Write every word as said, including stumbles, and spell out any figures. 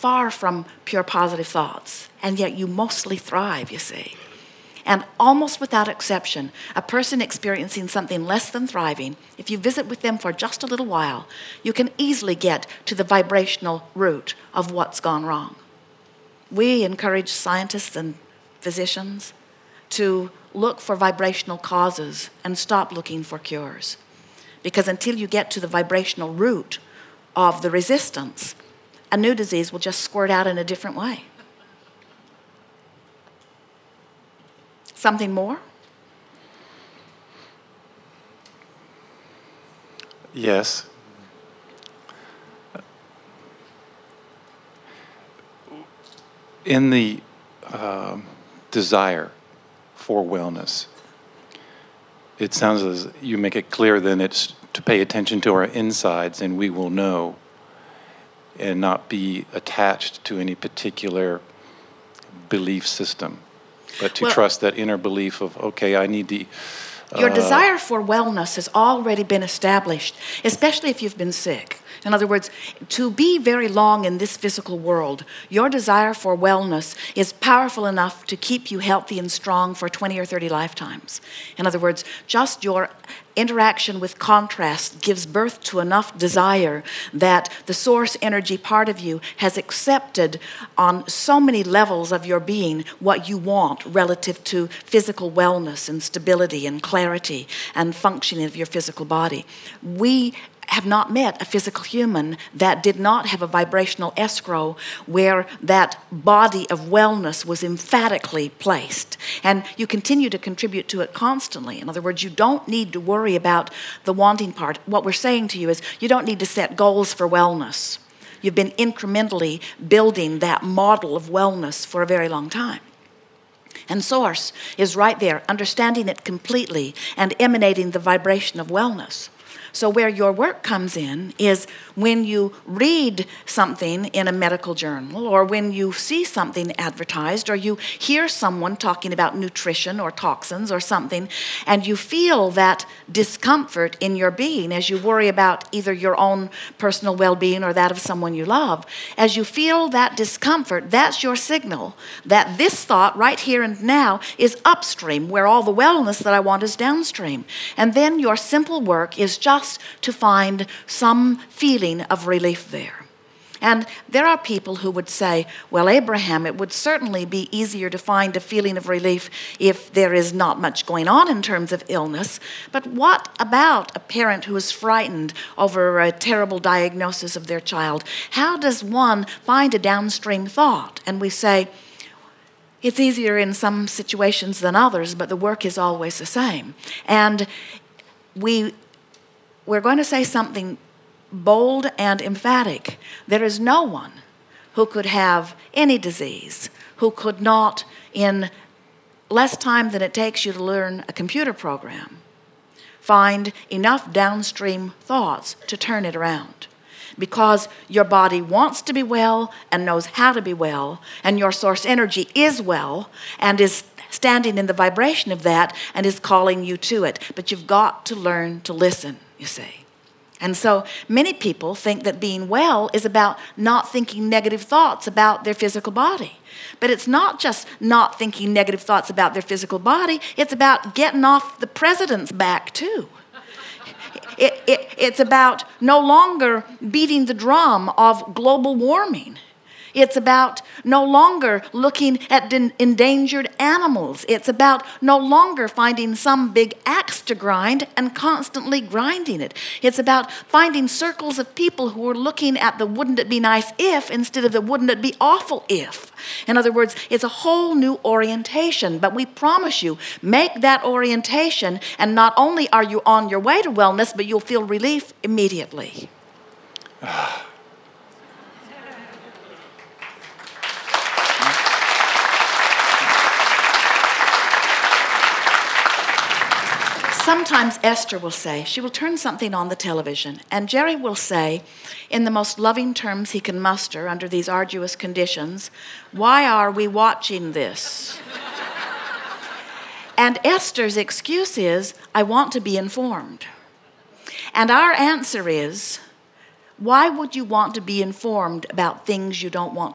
far from pure positive thoughts, and yet you mostly thrive, you see. And almost without exception, a person experiencing something less than thriving, if you visit with them for just a little while, you can easily get to the vibrational root of what's gone wrong. We encourage scientists and physicians to look for vibrational causes and stop looking for cures. Because until you get to the vibrational root of the resistance, a new disease will just squirt out in a different way. Something more? Yes. In the uh, desire for wellness, it sounds as you make it clear then it's to pay attention to our insides and we will know, and not be attached to any particular belief system, but to well, trust that inner belief of, okay, I need to... Uh, your desire for wellness has already been established, especially if you've been sick. In other words, to be very long in this physical world, your desire for wellness is powerful enough to keep you healthy and strong for twenty or thirty lifetimes. In other words, just your interaction with contrast gives birth to enough desire that the source energy part of you has accepted on so many levels of your being what you want relative to physical wellness and stability and clarity and functioning of your physical body. We have not met a physical human that did not have a vibrational escrow where that body of wellness was emphatically placed. And you continue to contribute to it constantly. In other words, you don't need to worry about the wanting part. What we're saying to you is you don't need to set goals for wellness. You've been incrementally building that model of wellness for a very long time. And source is right there, understanding it completely and emanating the vibration of wellness. So where your work comes in is when you read something in a medical journal, or when you see something advertised, or you hear someone talking about nutrition or toxins or something, and you feel that discomfort in your being as you worry about either your own personal well-being or that of someone you love. As you feel that discomfort, that's your signal that this thought right here and now is upstream, where all the wellness that I want is downstream. And then your simple work is just to find some feeling of relief there. And there are people who would say, well, Abraham, it would certainly be easier to find a feeling of relief if there is not much going on in terms of illness. But what about a parent who is frightened over a terrible diagnosis of their child? How does one find a downstream thought? And we say, it's easier in some situations than others, but the work is always the same. And we We're going to say something bold and emphatic. There is no one who could have any disease who could not, in less time than it takes you to learn a computer program, find enough downstream thoughts to turn it around. Because your body wants to be well and knows how to be well, and your source energy is well and is standing in the vibration of that and is calling you to it. But you've got to learn to listen, you see. And so many people think that being well is about not thinking negative thoughts about their physical body. But it's not just not thinking negative thoughts about their physical body. It's about getting off the president's back too. It, it, it's about no longer beating the drum of global warming. It's about no longer looking at endangered animals. It's about no longer finding some big axe to grind and constantly grinding it. It's about finding circles of people who are looking at the wouldn't it be nice if instead of the wouldn't it be awful if. In other words, it's a whole new orientation. But we promise you, make that orientation, and not only are you on your way to wellness, but you'll feel relief immediately. Sometimes Esther will say, she will turn something on the television, and Jerry will say, in the most loving terms he can muster under these arduous conditions, why are we watching this? And Esther's excuse is, I want to be informed. And our answer is, why would you want to be informed about things you don't want